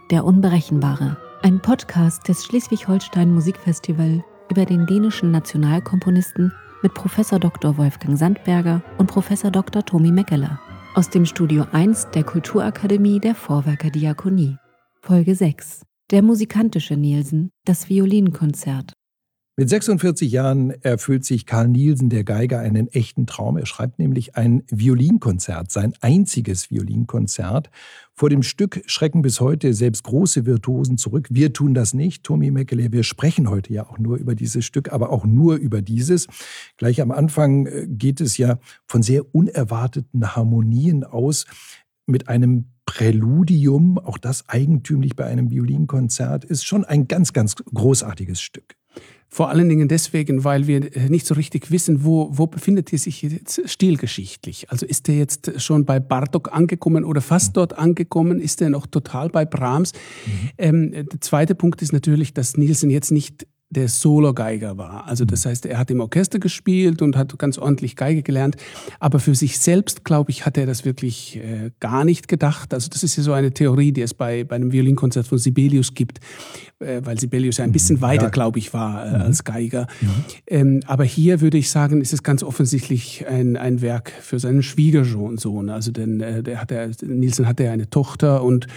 Der Unberechenbare, ein Podcast des Schleswig-Holstein Musikfestival über den dänischen Nationalkomponisten mit Prof. Dr. Wolfgang Sandberger und Prof. Dr. Tomi Mäkelä aus dem Studio 1 der Kulturakademie der Vorwerker Diakonie. Folge 6. Der musikantische Nielsen, das Violinkonzert. Mit 46 Jahren erfüllt sich Carl Nielsen, der Geiger, einen echten Traum. Er schreibt nämlich ein Violinkonzert, sein einziges Violinkonzert. Vor dem Stück schrecken bis heute selbst große Virtuosen zurück. Wir tun das nicht, Tomi Mäkelä. Wir sprechen heute ja auch nur über dieses Stück, aber auch nur über dieses. Gleich am Anfang geht es ja von sehr unerwarteten Harmonien aus mit einem Präludium. Auch das eigentümlich bei einem Violinkonzert ist schon ein ganz, ganz großartiges Stück. Vor allen Dingen deswegen, weil wir nicht so richtig wissen, wo befindet er sich jetzt stilgeschichtlich. Also ist er jetzt schon bei Bartók angekommen oder fast dort angekommen? Ist er noch total bei Brahms? Der zweite Punkt ist natürlich, dass Nielsen jetzt nicht der Solo-Geiger war. Also das heißt, er hat im Orchester gespielt und hat ganz ordentlich Geige gelernt. Aber für sich selbst, glaube ich, hat er das wirklich gar nicht gedacht. Also das ist ja so eine Theorie, die es bei einem Violinkonzert von Sibelius gibt, weil Sibelius ja ein bisschen weiter, glaube ich, war als Geiger. Aber hier würde ich sagen, ist es ganz offensichtlich ein Werk für seinen Schwiegersohn. Also denn Nielsen hatte ja eine Tochter und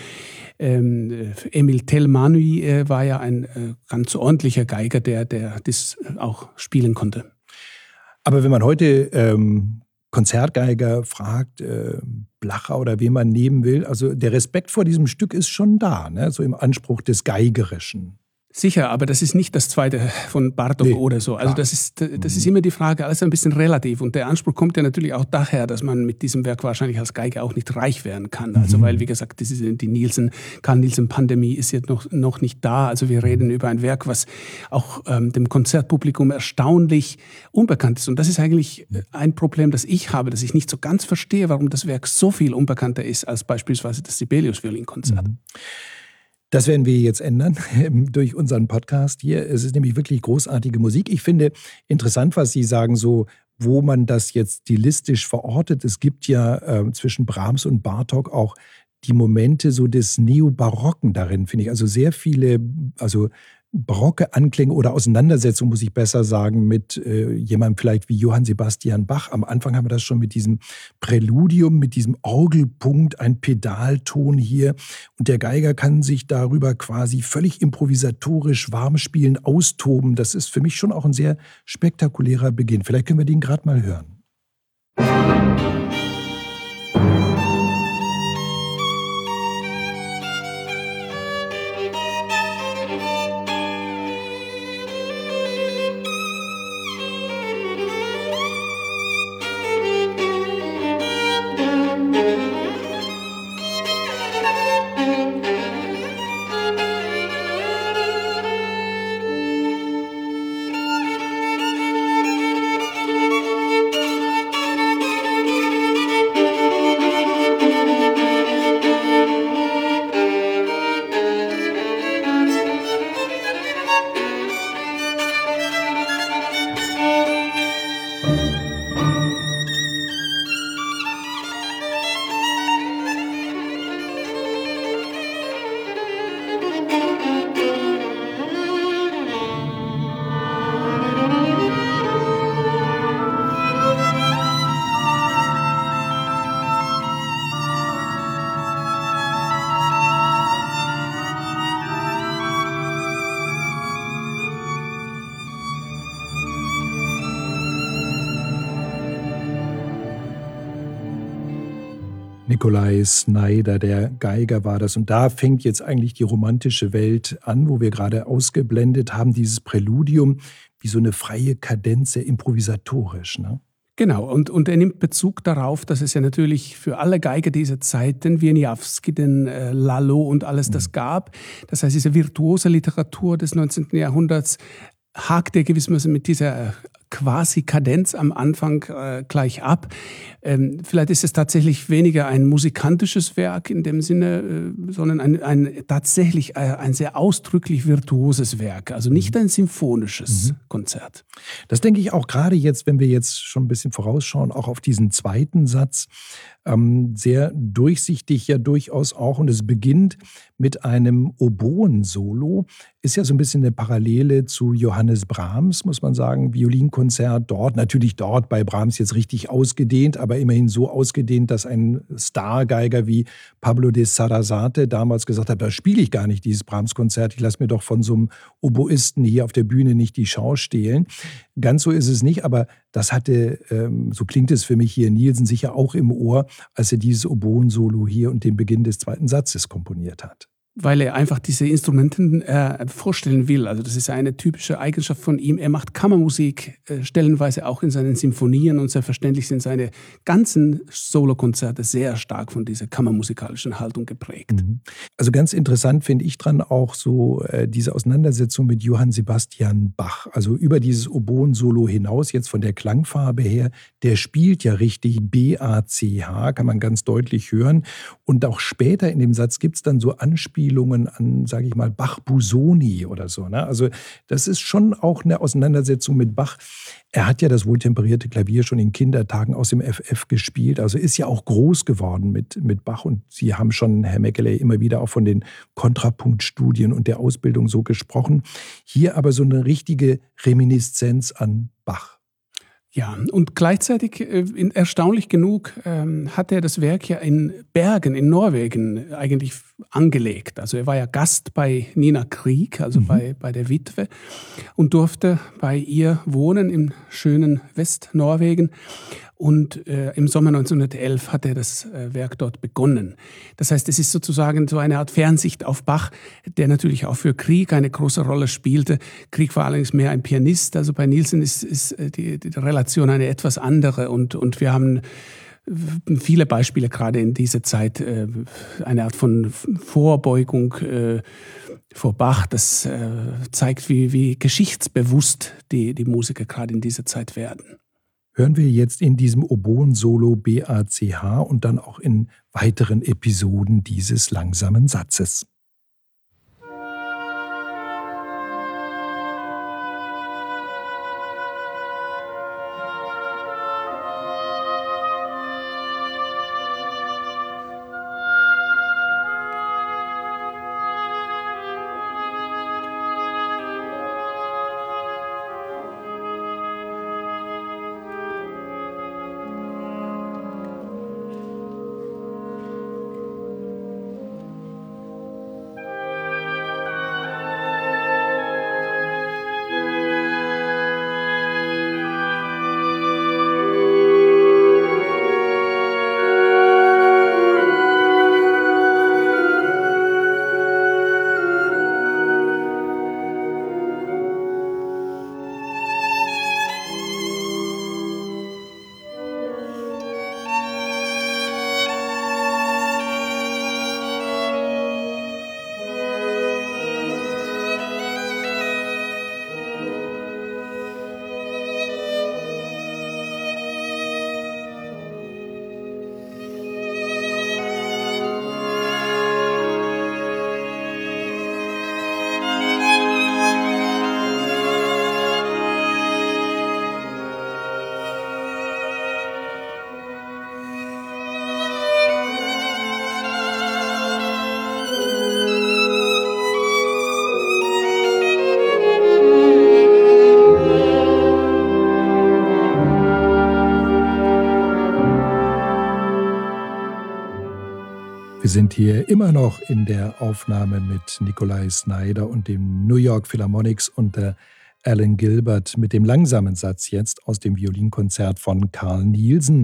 Emil Telmányi war ja ein ganz ordentlicher Geiger, der das auch spielen konnte. Aber wenn man heute Konzertgeiger fragt, Blacher oder wen man nehmen will, also der Respekt vor diesem Stück ist schon da, ne? So im Anspruch des Geigerischen. Sicher, aber das ist nicht das zweite von Bartók oder so. Also das ist immer die Frage, alles ein bisschen relativ. Und der Anspruch kommt ja natürlich auch daher, dass man mit diesem Werk wahrscheinlich als Geiger auch nicht reich werden kann. Also weil, wie gesagt, die Carl Nielsen-Pandemie ist jetzt noch nicht da. Also wir reden über ein Werk, was auch dem Konzertpublikum erstaunlich unbekannt ist. Und das ist eigentlich ein Problem, das ich habe, dass ich nicht so ganz verstehe, warum das Werk so viel unbekannter ist als beispielsweise das Sibelius-Violinkonzert. Das werden wir jetzt ändern durch unseren Podcast hier. Es ist nämlich wirklich großartige Musik. Ich finde interessant, was Sie sagen, so wo man das jetzt stilistisch verortet. Es gibt ja zwischen Brahms und Bartók auch die Momente so des Neobarocken darin, finde ich. Also sehr viele, barocke Anklänge oder Auseinandersetzungen, muss ich besser sagen, mit jemandem vielleicht wie Johann Sebastian Bach. Am Anfang haben wir das schon mit diesem Präludium, mit diesem Orgelpunkt, ein Pedalton hier. Und der Geiger kann sich darüber quasi völlig improvisatorisch warm spielen, austoben. Das ist für mich schon auch ein sehr spektakulärer Beginn. Vielleicht können wir den gerade mal hören. Nikolai Snyder, der Geiger war das. Und da fängt jetzt eigentlich die romantische Welt an, wo wir gerade ausgeblendet haben, dieses Präludium, wie so eine freie Kadenz, sehr improvisatorisch, ne? Genau, und er nimmt Bezug darauf, dass es ja natürlich für alle Geiger dieser Zeit den Wieniawski, den Lalo und alles das gab. Das heißt, diese virtuose Literatur des 19. Jahrhunderts hakt er gewissermaßen mit dieser quasi Kadenz am Anfang gleich ab. Vielleicht ist es tatsächlich weniger ein musikantisches Werk in dem Sinne, sondern tatsächlich ein sehr ausdrücklich virtuoses Werk. Also nicht ein symphonisches Konzert. Das denke ich auch gerade jetzt, wenn wir jetzt schon ein bisschen vorausschauen, auch auf diesen zweiten Satz. Sehr durchsichtig ja durchaus auch. Und es beginnt mit einem Oboen-Solo. Ist ja so ein bisschen eine Parallele zu Johannes Brahms, muss man sagen. Violinkonzert dort, natürlich dort bei Brahms jetzt richtig ausgedehnt, aber immerhin so ausgedehnt, dass ein Stargeiger wie Pablo de Sarasate damals gesagt hat, da spiele ich gar nicht dieses Brahms-Konzert, ich lasse mir doch von so einem Oboisten hier auf der Bühne nicht die Schau stehlen. Ganz so ist es nicht, aber das hatte, so klingt es für mich hier, Nielsen sicher auch im Ohr, als er dieses Oboen-Solo hier und den Beginn des zweiten Satzes komponiert hat. Weil er einfach diese Instrumenten vorstellen will. Also das ist eine typische Eigenschaft von ihm. Er macht Kammermusik stellenweise auch in seinen Symphonien und selbstverständlich sind seine ganzen Solokonzerte sehr stark von dieser kammermusikalischen Haltung geprägt. Also ganz interessant finde ich dran auch so diese Auseinandersetzung mit Johann Sebastian Bach. Also über dieses Oboen-Solo hinaus, jetzt von der Klangfarbe her, der spielt ja richtig B-A-C-H, kann man ganz deutlich hören. Und auch später in dem Satz gibt es dann so Anspielungen an, sage ich mal, Bach-Busoni oder so. Ne? Also das ist schon auch eine Auseinandersetzung mit Bach. Er hat ja das wohltemperierte Klavier schon in Kindertagen aus dem FF gespielt, also ist ja auch groß geworden mit Bach. Und Sie haben schon, Herr Mekele, immer wieder auch von den Kontrapunktstudien und der Ausbildung so gesprochen. Hier aber so eine richtige Reminiszenz an Bach. Ja, und gleichzeitig, erstaunlich genug, hat er das Werk ja in Bergen in Norwegen eigentlich angelegt. Also er war ja Gast bei Nina Grieg, also bei der Witwe, und durfte bei ihr wohnen im schönen Westnorwegen. Und im Sommer 1911 hat er das Werk dort begonnen. Das heißt, es ist sozusagen so eine Art Fernsicht auf Bach, der natürlich auch für Grieg eine große Rolle spielte. Grieg war allerdings mehr ein Pianist, also bei Nielsen ist die Relation eine etwas andere. Und wir haben viele Beispiele gerade in dieser Zeit, eine Art von Vorbeugung vor Bach. Das zeigt, wie geschichtsbewusst die Musiker gerade in dieser Zeit werden. Hören wir jetzt in diesem Oboen-Solo B-A-C-H und dann auch in weiteren Episoden dieses langsamen Satzes. Wir sind hier immer noch in der Aufnahme mit Nikolai Snyder und dem New York Philharmonics unter Alan Gilbert mit dem langsamen Satz jetzt aus dem Violinkonzert von Carl Nielsen.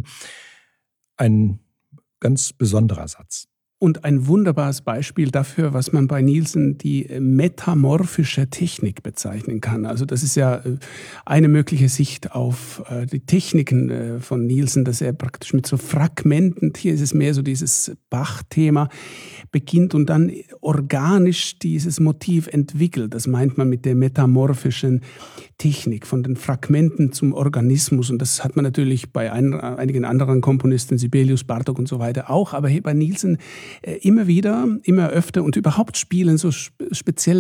Ein ganz besonderer Satz. Und ein wunderbares Beispiel dafür, was man bei Nielsen die metamorphische Technik bezeichnen kann. Also das ist ja eine mögliche Sicht auf die Techniken von Nielsen, dass er praktisch mit so Fragmenten, hier ist es mehr so dieses Bach-Thema, beginnt und dann organisch dieses Motiv entwickelt. Das meint man mit der metamorphischen Technik, von den Fragmenten zum Organismus. Und das hat man natürlich bei einigen anderen Komponisten, Sibelius, Bartók und so weiter auch. Aber hier bei Nielsen immer öfter und überhaupt spielen so spezielle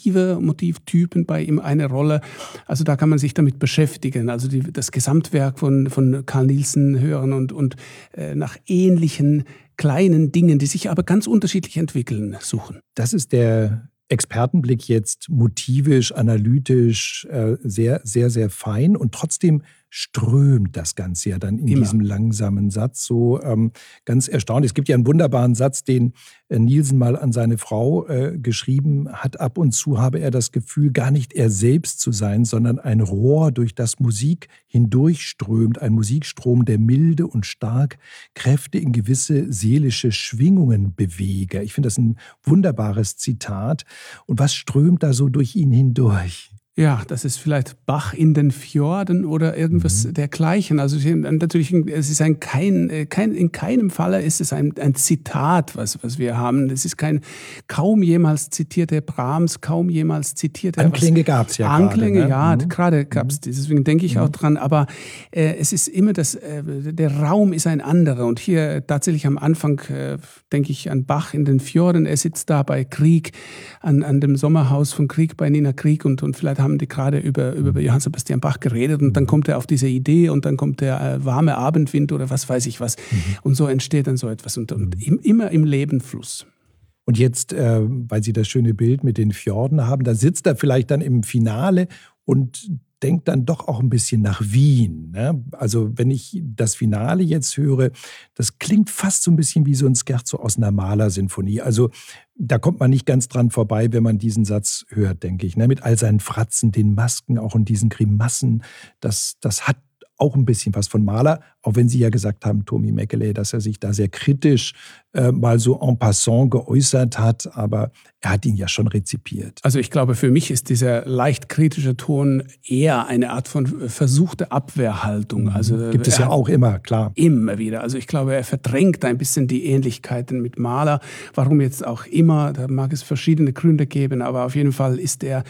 Motivtypen bei ihm eine Rolle. Also da kann man sich damit beschäftigen, also das Gesamtwerk von Carl Nielsen hören und nach ähnlichen kleinen Dingen, die sich aber ganz unterschiedlich entwickeln, suchen. Das ist der Expertenblick jetzt motivisch, analytisch, sehr, sehr, sehr fein und trotzdem strömt das Ganze ja dann in diesem langsamen Satz so ganz erstaunlich. Es gibt ja einen wunderbaren Satz, den Nielsen mal an seine Frau geschrieben hat. Ab und zu habe er das Gefühl, gar nicht er selbst zu sein, sondern ein Rohr, durch das Musik hindurchströmt, ein Musikstrom, der milde und stark Kräfte in gewisse seelische Schwingungen bewege. Ich finde das ein wunderbares Zitat. Und was strömt da so durch ihn hindurch? Ja, das ist vielleicht Bach in den Fjorden oder irgendwas dergleichen. Also natürlich, es ist in keinem Falle ist es ein Zitat, was wir haben. Es ist kaum jemals zitierte Brahms, kaum jemals zitierte... Anklänge gab es ja Anklänge, gerade, ne? Gerade gab es, deswegen denke ich auch dran. Aber es ist immer der Raum ist ein anderer. Und hier tatsächlich am Anfang denke ich an Bach in den Fjorden. Er sitzt da bei Grieg, an dem Sommerhaus von Grieg, bei Nina Grieg und vielleicht haben die gerade über Johann Sebastian Bach geredet und dann kommt er auf diese Idee und dann kommt der warme Abendwind oder was weiß ich was. Und so entsteht dann so etwas und immer im Lebenfluss. Und jetzt, weil Sie das schöne Bild mit den Fjorden haben, da sitzt er vielleicht dann im Finale und denkt dann doch auch ein bisschen nach Wien. Ne? Also wenn ich das Finale jetzt höre, das klingt fast so ein bisschen wie so ein Scherzo aus einer Mahler-Sinfonie. Also da kommt man nicht ganz dran vorbei, wenn man diesen Satz hört, denke ich. Ne? Mit all seinen Fratzen, den Masken, auch in diesen Grimassen. Das hat auch ein bisschen was von Mahler, auch wenn Sie ja gesagt haben, Tomi Mäkelä, dass er sich da sehr kritisch mal so en passant geäußert hat, aber er hat ihn ja schon rezipiert. Also ich glaube, für mich ist dieser leicht kritische Ton eher eine Art von versuchte Abwehrhaltung. Also gibt es ja auch immer, klar. Immer wieder. Also ich glaube, er verdrängt ein bisschen die Ähnlichkeiten mit Mahler. Warum jetzt auch immer, da mag es verschiedene Gründe geben, aber auf jeden Fall ist er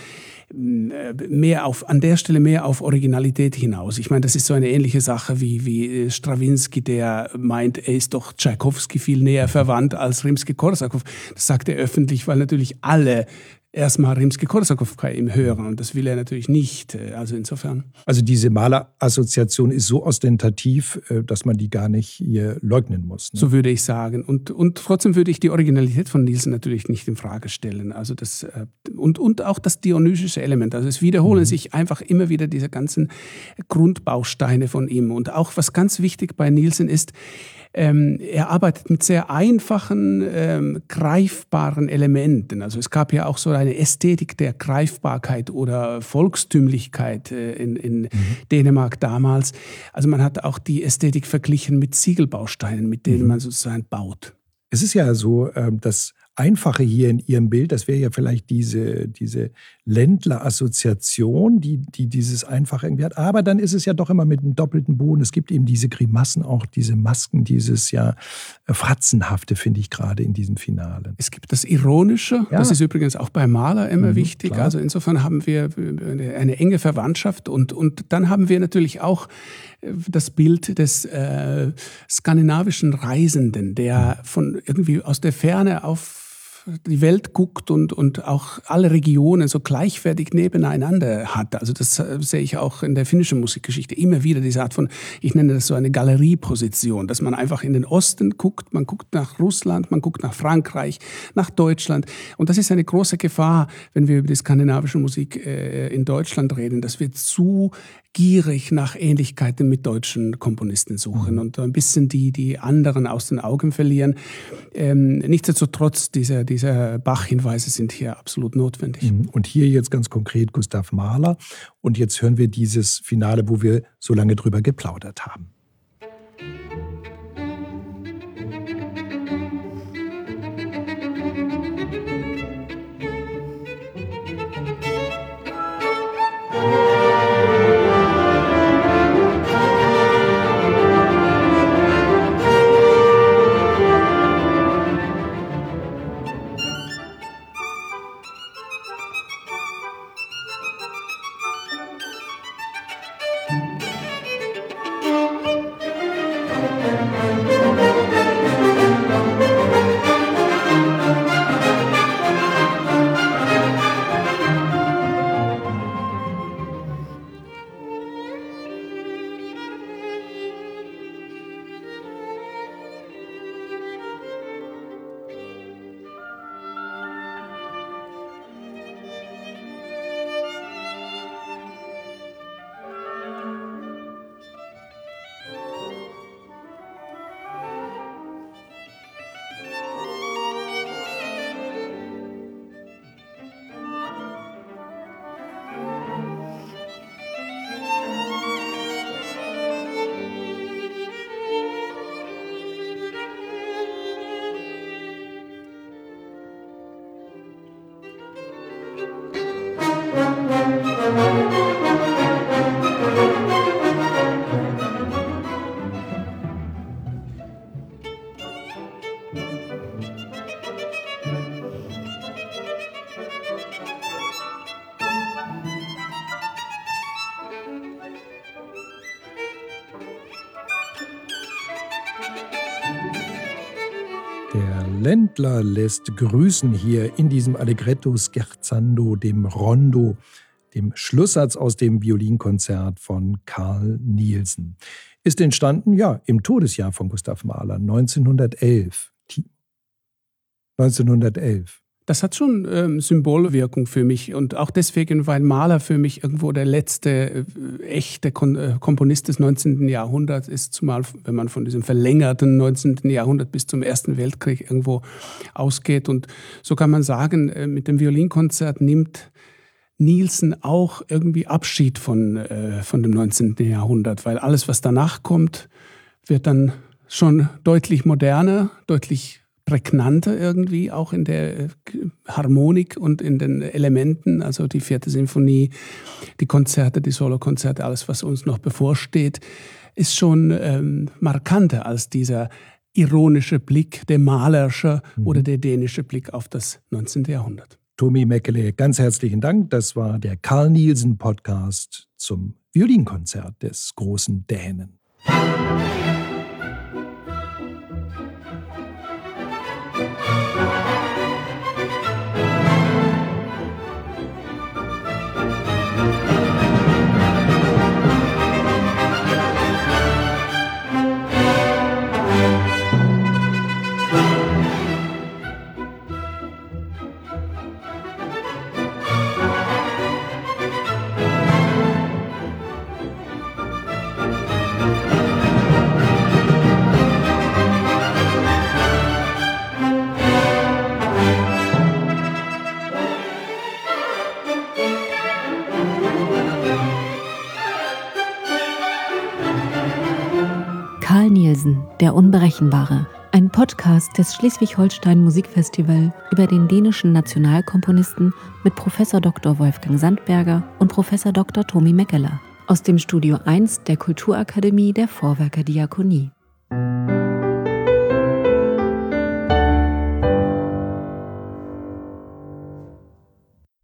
an der Stelle mehr auf Originalität hinaus. Ich meine, das ist so eine ähnliche Sache wie Strawinsky, der meint, er ist doch Tschaikowski viel näher verwandt als Rimsky-Korsakow. Das sagt er öffentlich, weil natürlich alle erstmal Rimsky-Korsakow bei ihm hören und das will er natürlich nicht. Also insofern. Also diese Mahler-Assoziation ist so ostentativ, dass man die gar nicht hier leugnen muss. Ne? So würde ich sagen. Und trotzdem würde ich die Originalität von Nielsen natürlich nicht in Frage stellen. Also und auch das dionysische Element. Also es wiederholen sich einfach immer wieder diese ganzen Grundbausteine von ihm. Und auch was ganz wichtig bei Nielsen ist, er arbeitet mit sehr einfachen, greifbaren Elementen. Also es gab ja auch so eine Ästhetik der Greifbarkeit oder Volkstümlichkeit in Dänemark damals. Also man hat auch die Ästhetik verglichen mit Ziegelbausteinen, mit denen man sozusagen baut. Es ist ja so, das Einfache hier in Ihrem Bild, das wäre ja vielleicht diese Ländler-Assoziation, die dieses Einfache irgendwie hat. Aber dann ist es ja doch immer mit einem doppelten Boden. Es gibt eben diese Grimassen, auch diese Masken, dieses ja Fratzenhafte, finde ich gerade in diesem Finale. Es gibt das Ironische, ja. Das ist übrigens auch bei Mahler immer wichtig. Klar. Also insofern haben wir eine enge Verwandtschaft und dann haben wir natürlich auch das Bild des skandinavischen Reisenden, der von irgendwie aus der Ferne auf die Welt guckt und auch alle Regionen so gleichwertig nebeneinander hat. Also das sehe ich auch in der finnischen Musikgeschichte immer wieder, diese Art von, ich nenne das so eine Galerieposition, dass man einfach in den Osten guckt, man guckt nach Russland, man guckt nach Frankreich, nach Deutschland. Und das ist eine große Gefahr, wenn wir über die skandinavische Musik in Deutschland reden, dass wir zu gierig nach Ähnlichkeiten mit deutschen Komponisten suchen und ein bisschen die anderen aus den Augen verlieren. Nichtsdestotrotz, diese Bach-Hinweise sind hier absolut notwendig. Und hier jetzt ganz konkret Gustav Mahler. Und jetzt hören wir dieses Finale, wo wir so lange drüber geplaudert haben. Der Ländler lässt grüßen hier in diesem Allegretto scherzando, dem Rondo, dem Schlusssatz aus dem Violinkonzert von Carl Nielsen. Ist entstanden, ja, im Todesjahr von Gustav Mahler, 1911. 1911. Das hat schon Symbolwirkung für mich und auch deswegen, weil Mahler für mich irgendwo der letzte echte Komponist des 19. Jahrhunderts ist, zumal wenn man von diesem verlängerten 19. Jahrhundert bis zum Ersten Weltkrieg irgendwo ausgeht. Und so kann man sagen, mit dem Violinkonzert nimmt Nielsen auch irgendwie Abschied von dem 19. Jahrhundert, weil alles, was danach kommt, wird dann schon deutlich moderner, deutlich prägnanter irgendwie, auch in der Harmonik und in den Elementen, also die 4. Sinfonie, die Konzerte, die Solokonzerte, alles, was uns noch bevorsteht, ist schon markanter als dieser ironische Blick, der malerische oder der dänische Blick auf das 19. Jahrhundert. Tomi Mäkelä, ganz herzlichen Dank. Das war der Carl Nielsen Podcast zum Violinkonzert des großen Dänen. Carl Nielsen, der Unberechenbare. Ein Podcast des Schleswig-Holstein Musikfestival über den dänischen Nationalkomponisten mit Professor Dr. Wolfgang Sandberger und Professor Dr. Tomi Mäkelä aus dem Studio 1 der Kulturakademie der Vorwerker Diakonie.